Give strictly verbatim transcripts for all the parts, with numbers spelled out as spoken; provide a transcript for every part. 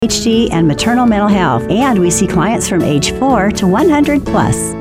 H D and maternal mental health, and we see clients from age four to one hundred plus.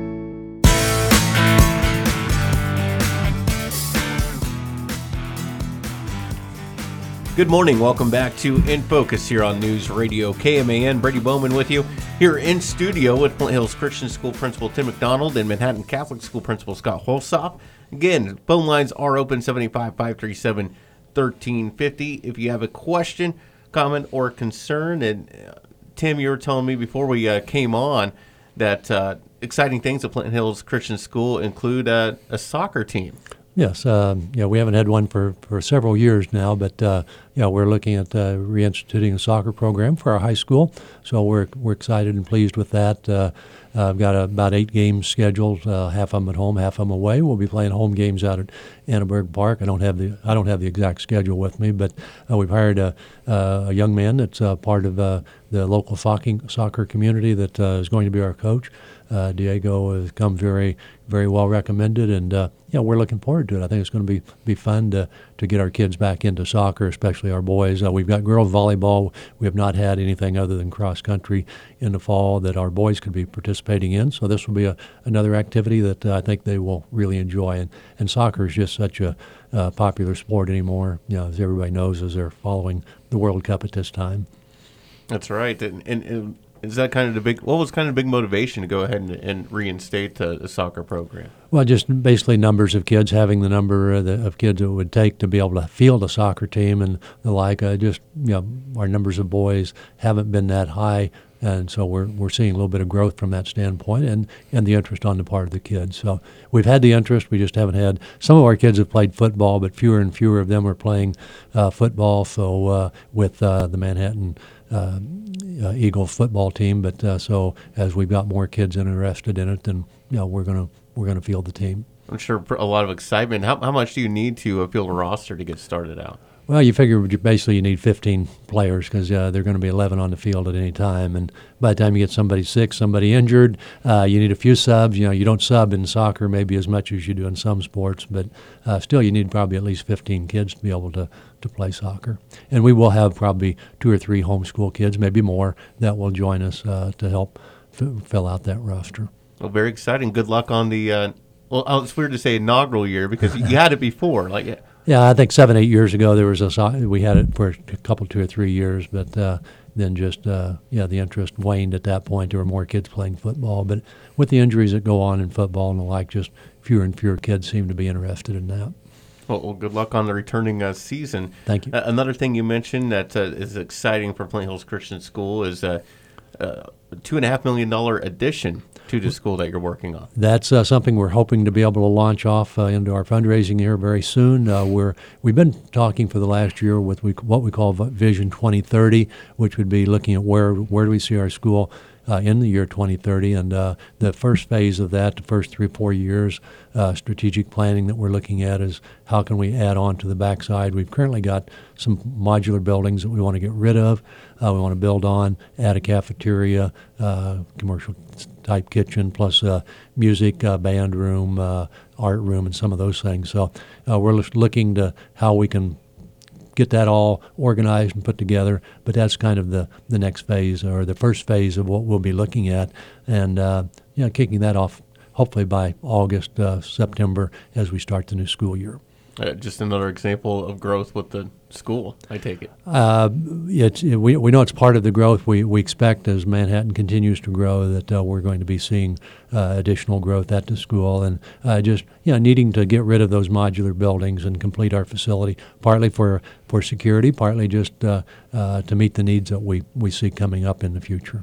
Good morning. Welcome back to In Focus here on News Radio K M A N. Brady Bowman with you here in studio with Flint Hills Christian School Principal Tim McDonald and Manhattan Catholic School Principal Scott Holsoff. Again, phone lines are open, seven eight five, five three seven, one three five zero. If you have a question, comment, or concern, and uh, Tim, you were telling me before we uh, came on that uh, exciting things at Flint Hills Christian School include uh, a soccer team. Yes, uh, yeah, we haven't had one for, for several years now, but uh, yeah, we're looking at uh, reinstituting a soccer program for our high school. So we're we're excited and pleased with that. Uh, uh, I've got uh, about eight games scheduled, uh, half of them at home, half of them away. We'll be playing home games out at Annenberg Park. I don't have the I don't have the exact schedule with me, but uh, we've hired a, uh, a young man that's uh, part of uh, the local soccer soccer community that uh, is going to be our coach. Uh, Diego has come very, very well recommended, and uh, yeah, we're looking forward to it. I think it's going to be be fun to to get our kids back into soccer, especially our boys. Uh, we've got girls volleyball. We have not had anything other than cross country in the fall that our boys could be participating in. So this will be a, another activity that uh, I think they will really enjoy. And and soccer is just such a uh, popular sport anymore. You know, as everybody knows, as they're following the World Cup at this time. That's right, and. and, and Is that kind of the big? What was kind of the big motivation to go ahead and, and reinstate the, the soccer program? Well, just basically numbers of kids, having the number of, the, of kids it would take to be able to field a soccer team and the like. Uh, just you know, our numbers of boys haven't been that high, and so we're we're seeing a little bit of growth from that standpoint, and, and the interest on the part of the kids. So we've had the interest, we just haven't had. Some of our kids have played football, but fewer and fewer of them are playing uh, football. So uh, with uh, the Manhattan. Uh, uh, Eagle football team, but uh, so as we've got more kids interested in it, then you know we're gonna we're gonna field the team. I'm sure a lot of excitement. How how much do you need to uh, field a roster to get started out? Well, you figure basically you need fifteen players because uh, there are going to be eleven on the field at any time, and by the time you get somebody sick, somebody injured, uh, you need a few subs. You know, you don't sub in soccer maybe as much as you do in some sports, but uh, still you need probably at least fifteen kids to be able to, to play soccer. And we will have probably two or three homeschool kids, maybe more, that will join us uh, to help f- fill out that roster. Well, very exciting. Good luck on the, uh, well, it's weird to say inaugural year because you had it before. Like. Yeah. Yeah, I think seven, eight years ago there was a we had it for a couple, two or three years, but uh, then just uh, yeah, the interest waned at that point. There were more kids playing football, but with the injuries that go on in football and the like, just fewer and fewer kids seem to be interested in that. Well, well good luck on the returning uh, season. Thank you. Uh, another thing you mentioned that uh, is exciting for Flint Hills Christian School is uh, uh, a two and a half million dollar addition to the school that you're working on. That's uh, something we're hoping to be able to launch off uh, into our fundraising here very soon. Uh, we're we've been talking for the last year with we, what we call Vision twenty thirty, which would be looking at where where do we see our school uh, in the year twenty thirty, and uh, the first phase of that, the first three four years, uh, strategic planning that we're looking at is how can we add on to the backside. We've currently got some modular buildings that we want to get rid of. Uh, we want to build on, add a cafeteria, uh, commercial type kitchen, plus uh, music, uh, band room, uh, art room, and some of those things. So uh, we're looking to how we can get that all organized and put together, but that's kind of the, the next phase or the first phase of what we'll be looking at, and uh, you know, kicking that off hopefully by August, uh, September as we start the new school year. Uh, just another example of growth with the school, I take it. Uh, it's, we, we know it's part of the growth. We, we expect as Manhattan continues to grow that uh, we're going to be seeing uh, additional growth at the school, and uh, just you know, needing to get rid of those modular buildings and complete our facility, partly for, for security, partly just uh, uh, to meet the needs that we, we see coming up in the future.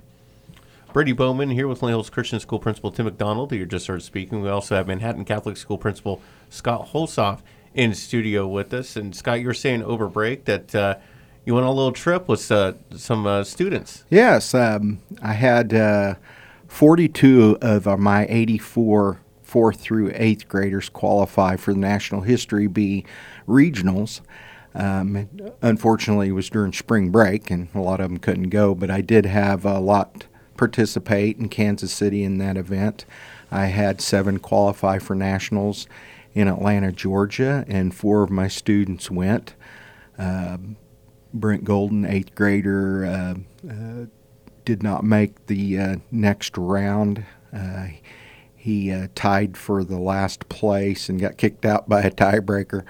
Brady Bowman here with Flint Hills Christian School Principal Tim McDonald, who you just heard speaking. We also have Manhattan Catholic School Principal Scott Holsoff in studio with us. And Scott, you were saying over break that uh, you went on a little trip with uh, some uh, students. Yes, um, I had uh, forty-two of my eighty-four fourth through eighth graders qualify for the National History B regionals. Um, unfortunately, it was during spring break, and a lot of them couldn't go, but I did have a lot participate in Kansas City in that event. I had seven qualify for nationals in Atlanta, Georgia, and four of my students went. Um, Brent Golden, eighth grader, uh, uh, did not make the uh, next round. Uh, he uh, tied for the last place and got kicked out by a tiebreaker.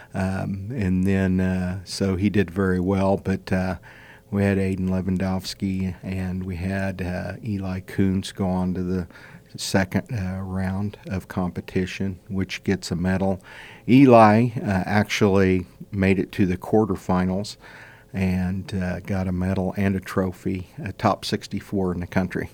Um, and then, uh, so he did very well, but uh, we had Aiden Lewandowski and we had uh, Eli Kuntz go on to the second uh, round of competition, which gets a medal. Eli uh, actually made it to the quarterfinals and uh, got a medal and a trophy, a top sixty-four in the country.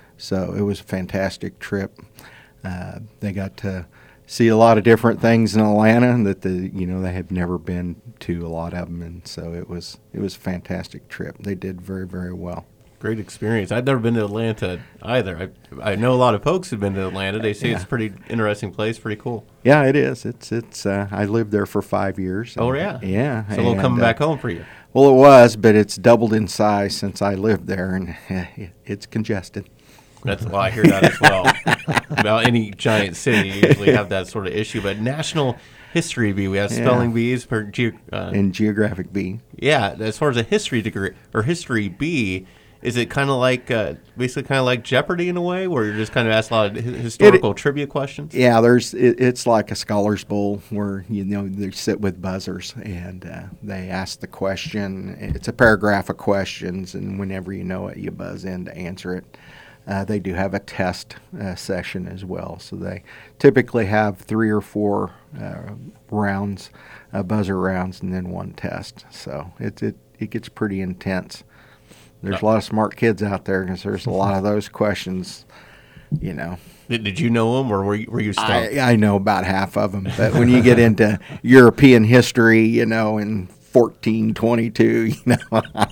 So it was a fantastic trip. Uh, they got to see a lot of different things in Atlanta that the you know they have never been to a lot of them, and so it was it was a fantastic trip. They did very very well. Great experience. I've never been to Atlanta either. I I know a lot of folks who've been to Atlanta. They say Yeah. it's a pretty interesting place, pretty cool. Yeah, it is. It's it's. Uh, I lived there for five years. Oh, and- yeah? yeah. It's a little and, coming uh, back home for you. Well, it was, but it's doubled in size since I lived there, and it's congested. That's why I hear that as well. About any giant city, you usually have that sort of issue. But National History Bee, we have spelling Yeah. bees per ge- uh, In Geographic B. yeah. As far as a history degree or history bee, is it kind of like uh, basically kind of like Jeopardy in a way, where you're just kind of asked a lot of hi- historical trivia questions? Yeah, there's it, it's like a Scholars Bowl where you know they sit with buzzers and uh, they ask the question. It's a paragraph of questions, and whenever you know it, you buzz in to answer it. Uh, they do have a test uh, session as well, so they typically have three or four uh, rounds, uh, buzzer rounds, and then one test. So it it it gets pretty intense. There's a lot of smart kids out there because there's a lot of those questions, you know. Did, did you know them, or were you, were you stumped? I, I know about half of them, but when you get into European history, you know, in fourteen twenty-two, you know, I,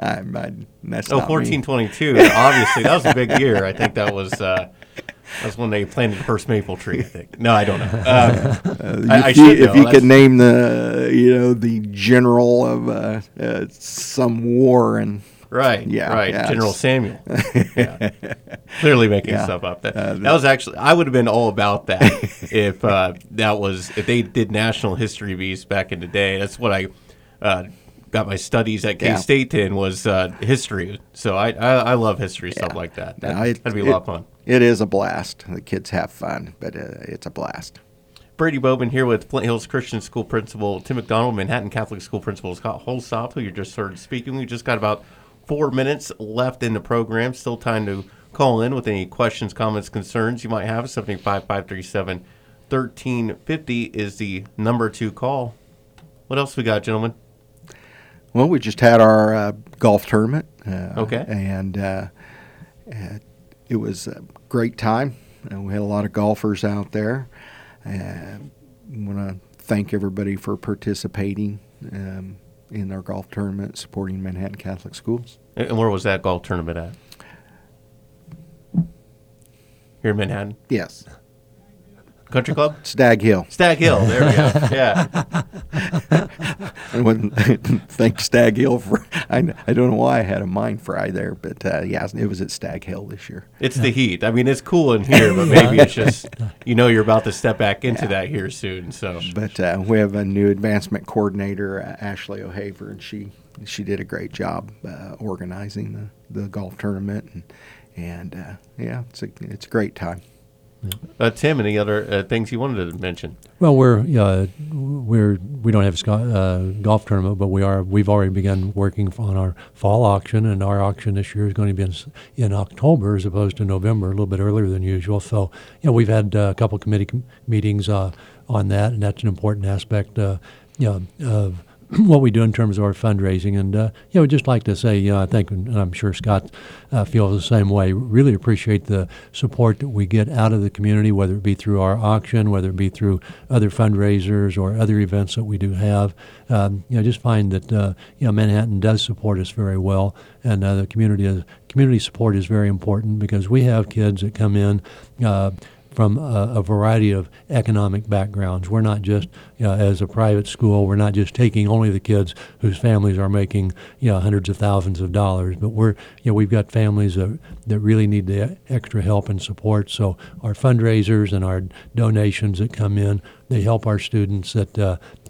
I, that's Oh, not me. fourteen twenty-two. Obviously, that was a big year. I think that was uh, that was when they planted the first maple tree. I think. No, I don't know. Uh, Uh, I- I if you, should if know. you That's- could name the, you know, the general of uh, uh, some war and right. Yeah, Right. yeah, General it's- Samuel. Yeah. Clearly making Yeah. stuff up. That, Uh, that was actually. I would have been all about that if uh, that was if they did National History Bees back in the day. That's what I. Uh, Got my studies at Yeah. K-State in was uh, history, so I, I I love history stuff Yeah. like that. No, That, it- that'd be a it- lot of fun. It is a blast. The kids have fun, but uh, it's a blast. Brady Bowman here with Flint Hills Christian School Principal Tim McDonald, Manhattan Catholic School Principal Scott Holsop, who you just heard speaking. We just got about four minutes left in the program. Still time to call in with any questions, comments, concerns you might have. seven five, five three seven, one three five zero is the number to call. What else we got, gentlemen? Well, we just had our uh, golf tournament. Uh, Okay. And uh, uh, it was a great time. Uh, we had a lot of golfers out there. I want to thank everybody for participating um, in our golf tournament, supporting Manhattan Catholic Schools. And where was that golf tournament at? Here in Manhattan? Yes. Country Club? Stag Hill. Stag Hill. There we go. Yeah. I wouldn't thank Stag Hill for. I, I don't know why I had a mind fry there, but uh, yeah, it was at Stag Hill this year. It's the heat. I mean, it's cool in here, but maybe it's just, you know, you're about to step back into that here soon. So, But uh, we have a new advancement coordinator, uh, Ashley O'Haver, and she she did a great job uh, organizing the, the golf tournament, and, and uh, yeah, it's a it's a great time. uh, Tim, any other uh, things you wanted to mention? Well, we're uh, we're we don't have a sco- uh, golf tournament, but we are we've already begun working on our fall auction, and our auction this year is going to be in, s- in October as opposed to November, a little bit earlier than usual. So, you know, we've had uh, a couple committee com- meetings uh, on that, and that's an important aspect, uh, you know, of what we do in terms of our fundraising. And, uh, you know, I'd just like to say, you know, I think, and I'm sure Scott uh, feels the same way, really appreciate the support that we get out of the community, whether it be through our auction, whether it be through other fundraisers or other events that we do have. Um, you know, just find that, uh, you know, Manhattan does support us very well, and uh, the community is, community support is very important because we have kids that come in uh, from a, a variety of economic backgrounds. We're not just, you know, as a private school, we're not just taking only the kids whose families are making, you know, hundreds of thousands of dollars, but we're, you know, we've got families that, that really need the extra help and support. So our fundraisers and our donations that come in, they help our students that uh,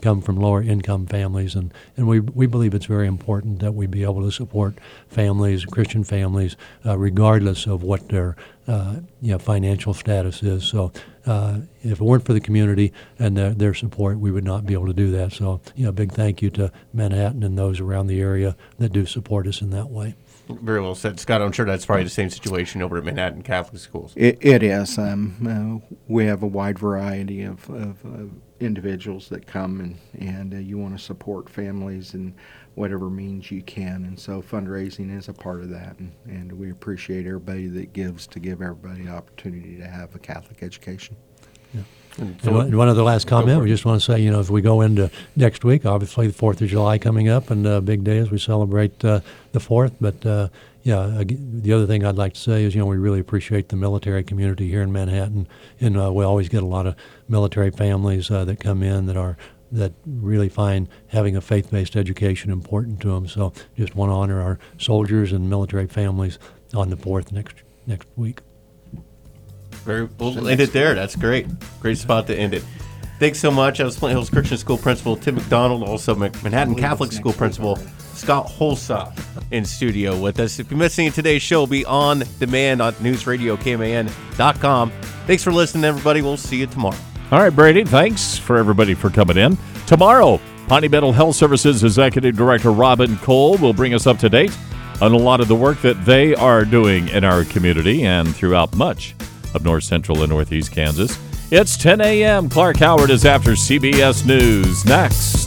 come from lower income families, and, and we we believe it's very important that we be able to support families, Christian families, uh, regardless of what their uh, you know, financial status is. So uh, if it weren't for the community and their, their support, we would not be able to do that. So you know, big thank you to Manhattan and those around the area that do support us in that way. Very well said, Scott. I'm sure that's probably the same situation over at Manhattan Catholic Schools. It, it is. Um, uh, we have a wide variety of, of, of individuals that come, and, and uh, you want to support families in whatever means you can. And so fundraising is a part of that. And, and we appreciate everybody that gives to give everybody the opportunity to have a Catholic education. Yeah. And one, and one other last comment, we just want to say, you know, as we go into next week, obviously the fourth of July coming up, and a uh, big day as we celebrate uh, the fourth. But, uh, yeah, again, the other thing I'd like to say is, you know, we really appreciate the military community here in Manhattan. And uh, we always get a lot of military families uh, that come in that are that really find having a faith-based education important to them. So just want to honor our soldiers and military families on the fourth next next week. Very, we'll end it there. That's great. Great spot to end it. Thanks so much. I was Flint Hills Christian School Principal Tim McDonald, also Manhattan Catholic School Principal Scott Holsop in studio with us. If you're missing today's show, be on demand on news radio K M A N dot com. Thanks for listening, everybody. We'll see you tomorrow. All right, Brady, thanks for everybody for coming in. Tomorrow, Pawnee Meadow Health Services Executive Director Robin Cole will bring us up to date on a lot of the work that they are doing in our community and throughout much of north central and northeast Kansas. It's ten a.m. Clark Howard is after C B S News. Next.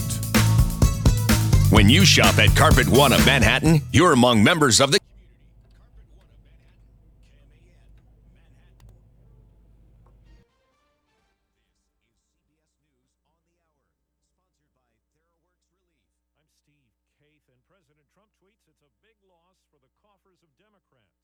When you shop at Carpet One of Manhattan, you're among members of the I'm Steve Kaith, and President Trump tweets it's a big loss for the coffers of Democrats.